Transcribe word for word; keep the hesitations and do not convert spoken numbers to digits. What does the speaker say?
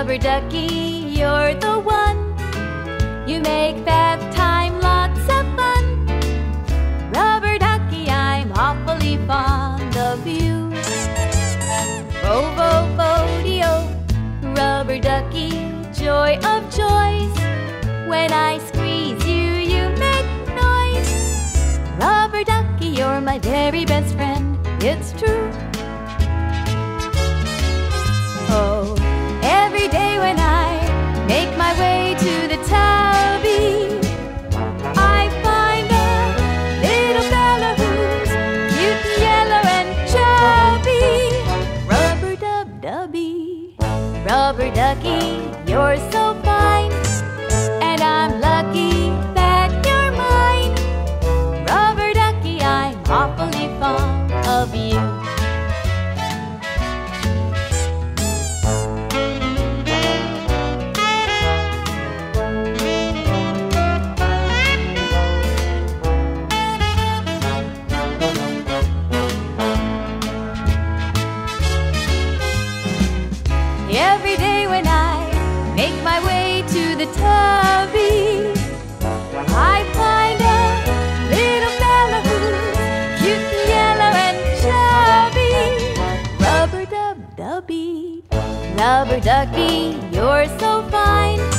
Rubber ducky, you're the one. You make bath time lots of fun. Rubber ducky, I'm awfully fond of you. Bo-bo-bo-dee-oh, rubber ducky, joy of joys. When I squeeze you, you make noise. Rubber ducky, you're my very best friend, it's true. Oh, every day when I make my way to the tubby, I find a little fella who's cute and yellow and chubby. Rubber-dub-dubby, rubber ducky, you're so fine, and I'm lucky that you're mine. Rubber ducky, I'm awfully fond of you. Every day when I make my way to the tubby, I find a little fella who's cute and yellow and chubby. Rubber-dub-dubby, rubber ducky, you're so fine,